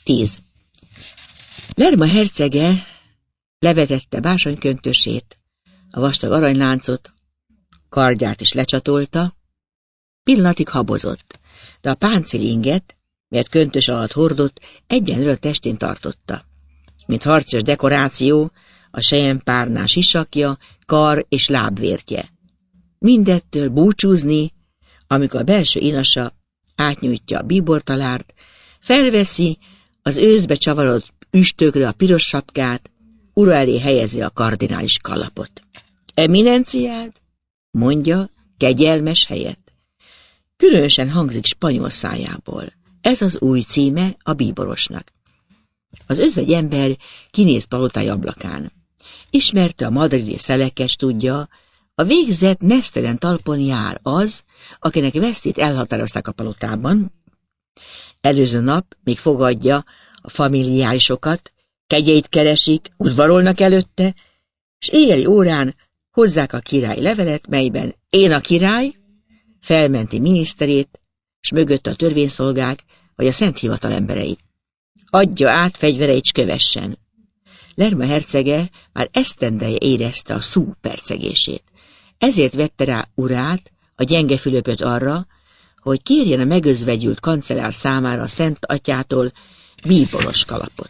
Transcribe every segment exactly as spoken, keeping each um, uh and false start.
tíz. Lerma hercege levetette bársonyköntösét, a vastag aranyláncot, kardját is lecsatolta, pillanatig habozott, de a páncélinget, mert köntös alatt hordott, egyenlőre a testén tartotta. Mint harcias dekoráció, a selyempárnás sisakja, kar és lábvértje. Mindettől búcsúzni, amikor a belső inasa átnyújtja a bíbortalárt, felveszi az őszbe csavarodott üstökre a piros sapkát, ura elé helyezi a kardinális kalapot. Eminenciád, mondja, kegyelmes helyett. Különösen hangzik spanyol szájából. Ez az új címe a bíborosnak. Az özvegy ember kinéz palotája ablakán. Ismerte a madridi szelekes, tudja, a végzett nesztelen talpon jár az, akinek vesztét elhatározták a palotában. Előző nap még fogadja a familiárisokat, kegyeit keresik, udvarolnak előtte, s éjjeli órán hozzák a király levelet, melyben én a király, felmenti miniszterét, s mögött a törvényszolgák vagy a szent hivatal embereit. Adja át fegyvereit, s kövessen. Lerma hercege már esztendeje érezte a szú percegését. Ezért vette rá urát, a gyenge Fülöpöt arra, hogy kérjen a megözvegyült kancellár számára a Szent Atyától bíboros kalapot.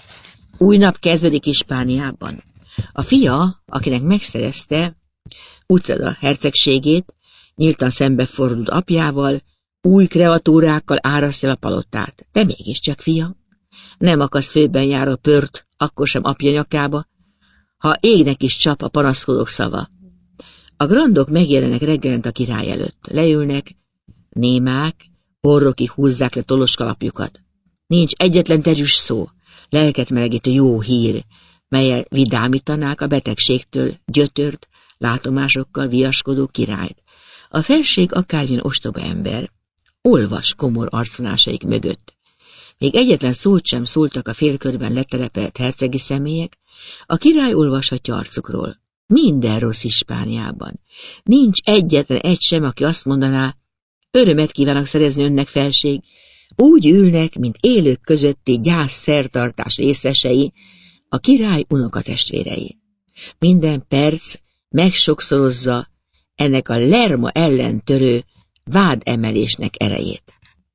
Új nap kezdődik Hispániában. A fia, akinek megszerezte Uceda hercegségét, nyíltan szembefordult apjával, új kreatúrákkal árasztja a palotát. De mégiscsak fia. Nem akaszt főben jár a pört, akkor sem apja nyakába, ha égnek is csap a panaszkodók szava. A grandok megjelennek reggelent a király előtt. Leülnek, némák, orrokig húzzák le toloskalapjukat. Nincs egyetlen terüs szó, lelket melegítő jó hír, mellyel vidámítanák a betegségtől gyötört, látomásokkal viaskodó királyt. A felség akármilyen ostoba ember, olvas komor arcvonásaik mögött. Még egyetlen szót sem szóltak a félkörben letelepelt hercegi személyek, a király olvashatja arcukról. Minden rossz Hispániában. Nincs egyetlen egy sem, aki azt mondaná, örömet kívánok szerezni önnek, felség. Úgy ülnek, mint élők közötti gyász szertartás részesei, a király unokatestvérei. Minden perc megsokszorozza ennek a Lerma ellen törő vádemelésnek erejét.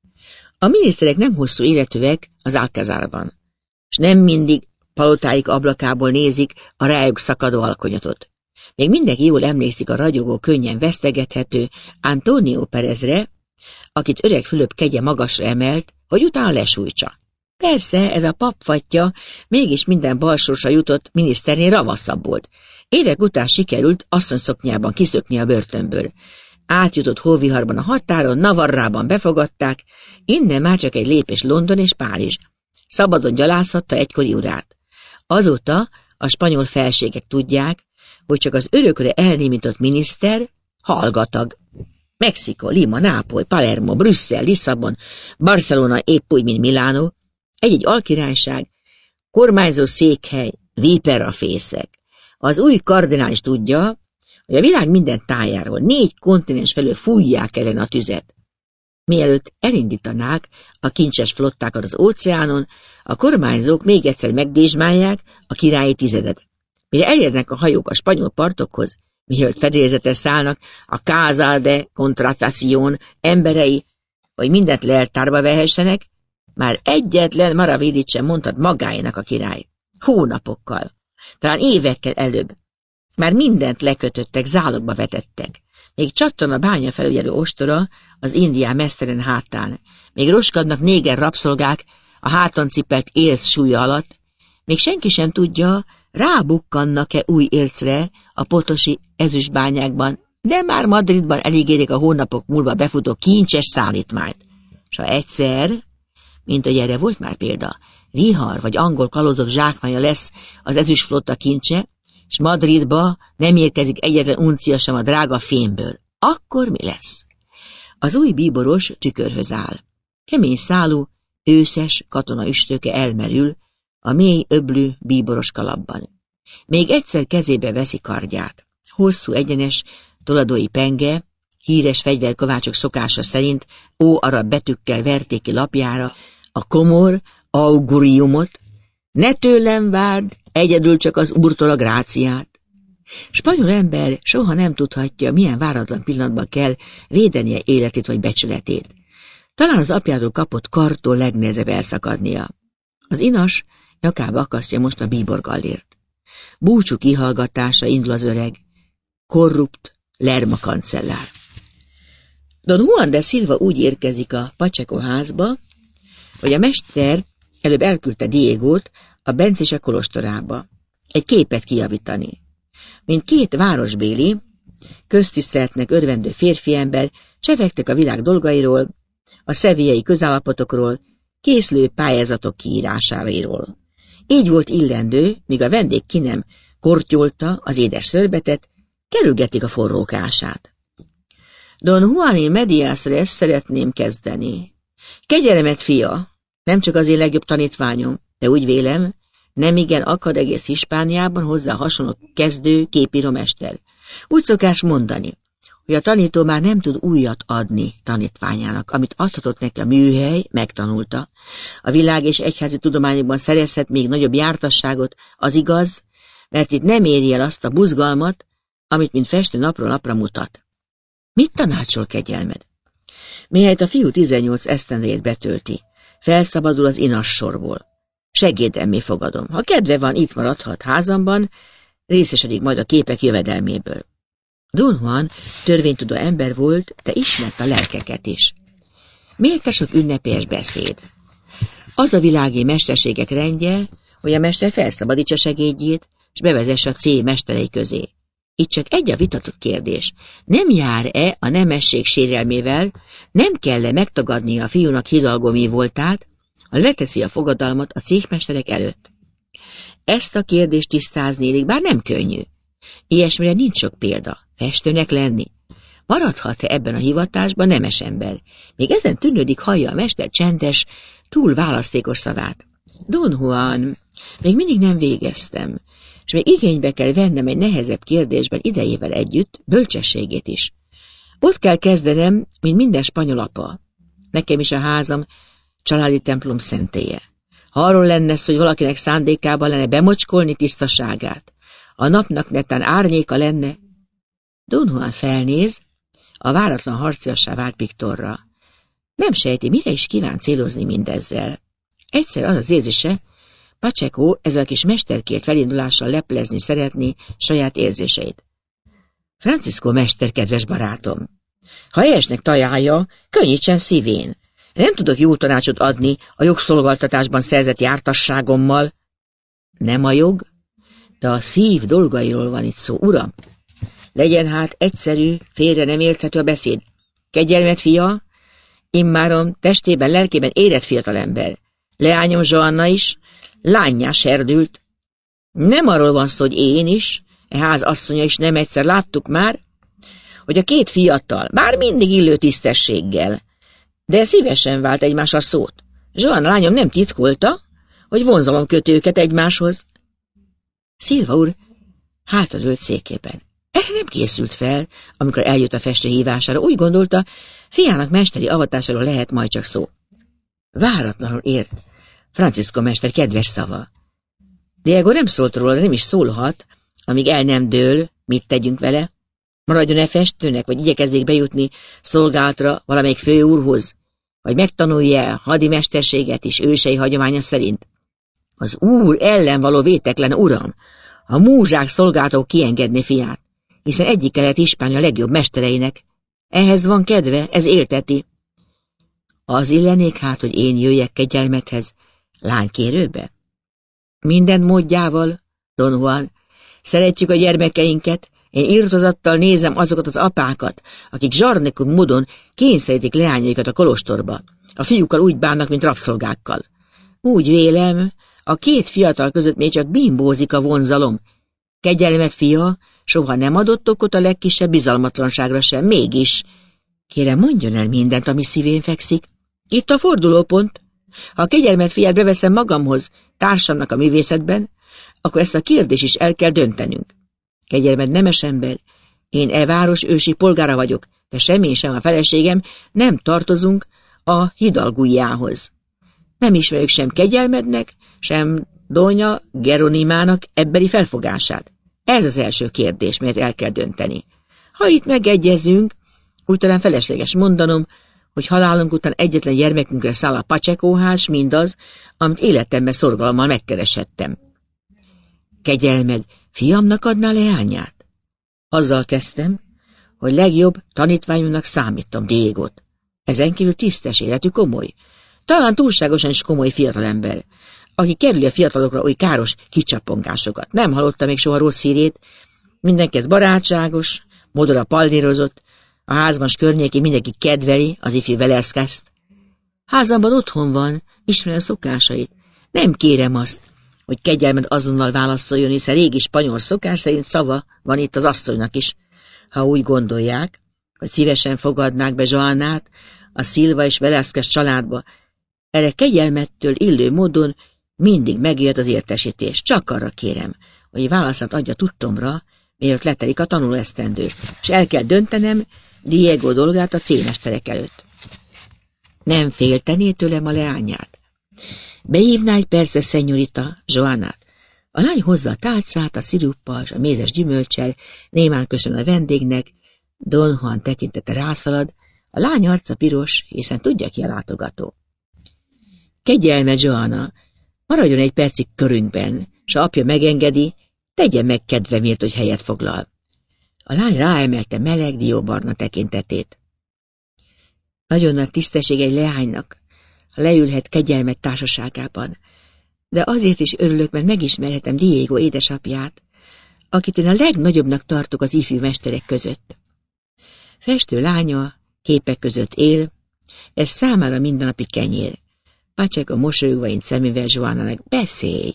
A miniszterek nem hosszú életűek az Alcazárban, és nem mindig palotáik ablakából nézik a rájuk szakadó alkonyatot. Még mindenki jól emlékszik a ragyogó, könnyen vesztegethető Antonio Perezre, akit öreg Fülöp kegye magasra emelt, hogy utána lesújtsa. Persze, ez a papfatja mégis minden balsósra jutott miniszternél ravaszabb volt. Évek után sikerült asszonyszoknyában kiszökni a börtönből. Átjutott hóviharban a határon, Navarrában befogadták, innen már csak egy lépés London és Párizs. Szabadon gyalázhatta egykori urát. Azóta a spanyol felségek tudják, hogy csak az örökre elnémított miniszter hallgatag. Mexikó, Lima, Nápoly, Palermo, Brüsszel, Lisszabon, Barcelona épp úgy, mint Milánó, egy-egy alkirályság, kormányzó székhely, víperrafészek. Az új kardinális tudja, hogy a világ minden tájáról négy kontinens felől fújják ellen a tüzet. Mielőtt elindítanák a kincses flottákat az óceánon, a kormányzók még egyszer megdésmálják a királyi tizedet. Mire elérnek a hajók a spanyol partokhoz, mielőtt fedélzetre szállnak a Casa de Contratación emberei, hogy mindent leltárba vehessenek, már egyetlen maravédit sem mondhat magáénak a király. Hónapokkal, talán évekkel előbb. Már mindent lekötöttek, zálogba vetettek. Még csattan a bányafelügyelő ostora az indián mesztelen hátán. Még roskadnak néger rabszolgák a háton cipelt érc súlya alatt. Még senki sem tudja, rábukkannak-e új ércre a potosi ezüstbányákban, de már Madridban elígérik a hónapok múlva befutó kincses szállítmányt. S ha egyszer, mint hogy erre volt már példa, vihar vagy angol kalózok zsákmánya lesz az ezüstflotta kincse, s Madridba nem érkezik egyetlen uncia sem a drága fémből, akkor mi lesz? Az új bíboros tükörhöz áll. Kemény szálú, őszes katona üstöke elmerül a mély öblű bíboros kalapban. Még egyszer kezébe veszi kardját. Hosszú, egyenes, toladói penge, híres fegyverkovácsok szokása szerint ó arab betűkkel verték ki lapjára a komor, auguriumot, ne tőlem várd, egyedül csak az úrtól a gráciát. Spanyol ember soha nem tudhatja, milyen váratlan pillanatban kell védenie életét vagy becsületét. Talán az apjától kapott kartól legnehezebb elszakadnia. Az inas nyakába akasztja most a bíborgallért. Búcsú kihallgatása indul az öreg, korrupt Lerma kancellár. Don Juan de Silva úgy érkezik a Pacheco házba, hogy a mester előbb elküldte Diegót a bencések kolostorába, egy képet kijavítani. Mint két városbéli, köztiszteletnek örvendő férfiember csevegtek a világ dolgairól, a szevélyai közállapotokról, készülő pályázatok kiírásáról. Így volt illendő, míg a vendég ki nem kortyolta az édes szörbetet, kerülgetik a forrókását. Don Juanin Medias Res szeretném kezdeni. Kegyelmet, fia, nem csak az én legjobb tanítványom, de úgy vélem, nem igen akad egész Hispániában hozzá hasonló kezdő képíromester. Úgy szokás mondani, hogy a tanító már nem tud újat adni tanítványának, amit adhatott neki a műhely, megtanulta. A világ és egyházi tudományokban szerezhet még nagyobb jártasságot, az igaz, mert itt nem éri el azt a buzgalmat, amit mint festő napról napra mutat. Mit tanácsol, kegyelmed? Mihelyt a fiú tizennyolc esztendejét betölti, felszabadul az inas sorból. Segédemmé fogadom. Ha kedve van, itt maradhat házamban, részesedik majd a képek jövedelméből. Don Juan törvénytudó ember volt, de ismerte a lelkeket is. Miért sok ünnepélyes beszéd? Az a világi mesterségek rendje, hogy a mester felszabadítsa segédjét, és bevezesse a cél mesterei közé. Itt csak egy a vitatott kérdés. Nem jár-e a nemesség sérelmével, nem kell-e megtagadnia a fiúnak hidalgó mi voltát, ha leteszi a fogadalmat a céhmesterek előtt? Ezt a kérdést tisztázni érik, bár nem könnyű. Ilyesmire nincs sok példa. Festőnek lenni. Maradhat-e ebben a hivatásban nemes ember? Még ezen tűnődik hallja a mester csendes, túl választékos szavát. Don Juan, még mindig nem végeztem, és még igénybe kell vennem egy nehezebb kérdésben idejével együtt bölcsességét is. Ott kell kezdenem, mint minden spanyol apa. Nekem is a házam családi templom szentélye. Ha arról lenne szó, hogy valakinek szándékában lenne bemocskolni tisztaságát, a napnak netán árnyéka lenne. Don Juan felnéz, a váratlan harciassá vált Piktorra. Nem sejti, mire is kíván célozni mindezzel. Egyszer az az érzése, Pacheco ezzel a kis mesterkért felindulással leplezni szeretné saját érzéseit. Francisco mester, kedves barátom, ha helyesnek találja, könnyítsen szívén. Nem tudok jó tanácsot adni a jogszolgáltatásban szerzett jártasságommal. Nem a jog, de a szív dolgairól van itt szó, uram. Legyen hát egyszerű, félre nem érthető a beszéd. Kegyelmet, fia, immáron testében, lelkében érett fiatalember. Leányom Joanna is, lánnyá serdült. Nem arról van szó, hogy én is, e ház asszonya is nem egyszer láttuk már, hogy a két fiatal, bár mindig illő tisztességgel, de szívesen vált egymásra szót. Joanna lányom nem titkolta, hogy vonzalom köt őket egymáshoz. Silva úr hátradőlt székében. Erre nem készült fel, amikor eljött a festő hívására. Úgy gondolta, fiának mesteri avatásáról lehet majd csak szó. Váratlanul ért Francisco mester kedves szava. Diego nem szólt róla, de nem is szólhat, amíg el nem dől, mit tegyünk vele. Maradjon-e festőnek, vagy igyekezzék bejutni szolgálatra valamelyik főúrhoz, vagy megtanulja hadi mesterséget is ősei hagyománya szerint. Az úr ellen való véteklen, uram, a múzsák szolgáltató kiengedni fiát, hiszen egyik lehet Hispánia legjobb mestereinek. Ehhez van kedve, ez élteti. Az illenék hát, hogy én jöjjek kegyelmethez, lánykérőbe? Minden módjával, Don Juan, szeretjük a gyermekeinket, én irtozattal nézem azokat az apákat, akik zsarnokú módon kényszerítik leányaikat a kolostorba. A fiúkkal úgy bánnak, mint rabszolgákkal. Úgy vélem, a két fiatal között még csak bimbózik a vonzalom. Kegyelmet, fia, soha nem adott okot a legkisebb bizalmatlanságra sem, mégis. Kérem, mondjon el mindent, ami szívén fekszik. Itt a fordulópont. Ha a kegyelmet, fiát beveszem magamhoz, társamnak a művészetben, akkor ezt a kérdést is el kell döntenünk. Kegyelmed nemes ember, én e város ősi polgára vagyok, de semmi sem a feleségem nem tartozunk a hidalgújához. Nem ismerjük sem Kegyelmednek, sem Donya Geronimának ebbeli felfogását. Ez az első kérdés, melyet el kell dönteni. Ha itt megegyezünk, úgy talán felesleges mondanom, hogy halálunk után egyetlen gyermekünkre száll a Pacheco-ház, mindaz, amit életemben szorgalommal megkeresettem. Kegyelmed fiamnak adná leányát? Azzal kezdtem, hogy legjobb tanítványomnak számítom Diégot. Ezen kívül tisztes életű, komoly. Talán túlságosan is komoly fiatalember, aki kerüli a fiatalokra oly káros kicsapongásokat. Nem hallotta még soha rossz hírét, mindenki barátságos, modora pallírozott, a házban s környékén mindenki kedveli az ifjú Velázquezt. Házamban otthon van, ismeri a szokásait. Nem kérem azt, hogy Kegyelmed azonnal válaszoljon, hiszen régi spanyol szokás szerint szava van itt az asszonynak is. Ha úgy gondolják, hogy szívesen fogadnák be Joannát a Silva és Velázquez családba, erre Kegyelmedtől illő módon mindig megijött az értesítés. Csak arra kérem, hogy válaszát adja tudtomra, mielőtt letelik a tanulóesztendő, és el kell döntenem Diego dolgát a cémesterek előtt. Nem féltené tőlem a leányát? Behívná egy persze szenyorita Joannát. A lány hozza a tálcát, a sziruppal és a mézes gyümölccsel, némán köszön a vendégnek, Don Juan tekintete rászalad, a lány arca piros, hiszen tudja ki a látogató. Kegyelmed, Joanna, maradjon egy percig körünkben, s ha apja megengedi, tegye meg kedvemért, hogy helyet foglal. A lány ráemelte meleg, dióbarna tekintetét. Nagyon nagy tisztesség egy leánynak, ha leülhet Kegyelmed társaságában, de azért is örülök, mert megismerhetem Diego édesapját, akit én a legnagyobbnak tartok az ifjú mesterek között. Festő lánya képek között él, ez számára mindennapi kenyér. Pacheco mosolyogva int szemével Joannának: beszélj!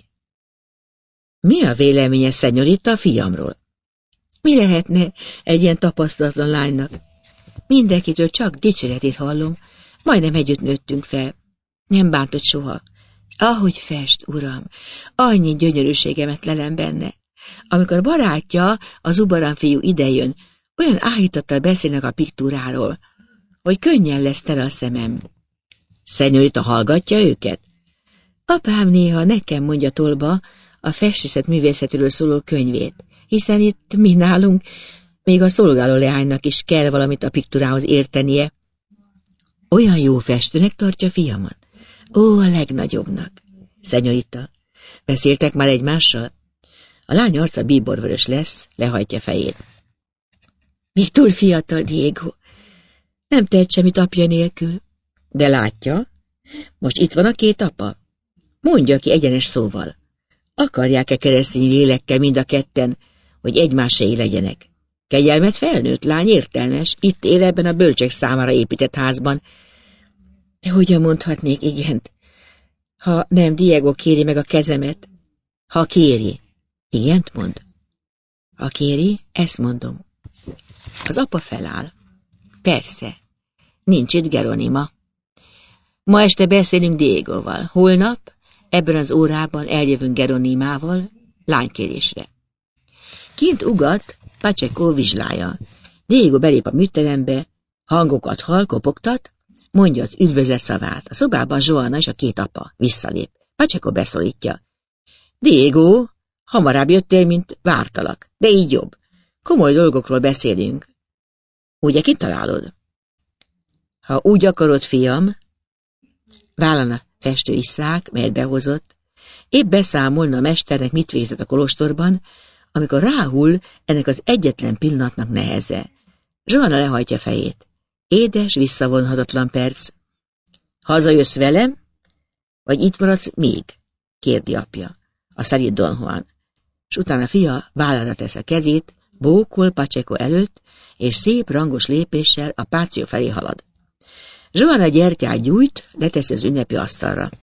Mi a véleménye, szenyorita, a fiamról? Mi lehetne egy ilyen tapasztalatlan lánynak? Mindenkitől csak dicséretét hallom, majdnem együtt nőttünk fel. Nem bántott soha. Ahogy fest, uram, annyi gyönyörűségemet lelem benne. Amikor barátja, az ubaran fiú idejön, olyan áhítattal beszélnek a piktúráról, hogy könnyen lesz tele a szemem. Szenyorita hallgatja őket? Apám néha nekem mondja tolba a festészet művészetről szóló könyvét, hiszen itt mi nálunk még a szolgáló leánynak is kell valamit a piktúrához értenie. Olyan jó festőnek tartja fiamat? Ó, a legnagyobbnak. Szenyorita, beszéltek már egymással? A lány arca bíborvörös lesz, lehajtja fejét. Még túl fiatal, Diego. Nem tehet semmit apja nélkül. De látja, most itt van a két apa. Mondja ki egyenes szóval. Akarják-e keresztény lélekkel mind a ketten, hogy egymáséi legyenek? Kegyelmed felnőtt lány, értelmes, itt él ebben a bölcsek számára épített házban. De hogyan mondhatnék igent, ha nem Diego kéri meg a kezemet? Ha kéri, igent mond. Ha kéri, ezt mondom. Az apa feláll. Persze, nincs itt Geronima. Ma este beszélünk Diegoval. Holnap, ebben az órában eljövünk Geronimával lánykérésre. Kint ugat Pacheco vizslája. Diego belép a műterembe, hangokat hall, kopogtat, mondja az üdvözlet szavát. A szobában Joanna és a két apa visszalép. Pacheco beszólítja. Diego, hamarabb jöttél, mint vártalak, de így jobb. Komoly dolgokról beszélünk. Ugye kitalálod? Ha úgy akarod, fiam, vállalna a festő isszák, melyet behozott, épp beszámolna a mesternek, mit végzett a kolostorban, amikor ráhull ennek az egyetlen pillanatnak neheze. Joanna lehajtja fejét. Édes, visszavonhatatlan perc. Hazajössz velem, vagy itt maradsz még? Kérdi apja. A szelíd Don Juan. S utána fia vállalra tesz a kezét, bókol Pacheco előtt, és szép, rangos lépéssel a páció felé halad. Joanna gyertyát gyújt, leteszi az ünnepi asztalra.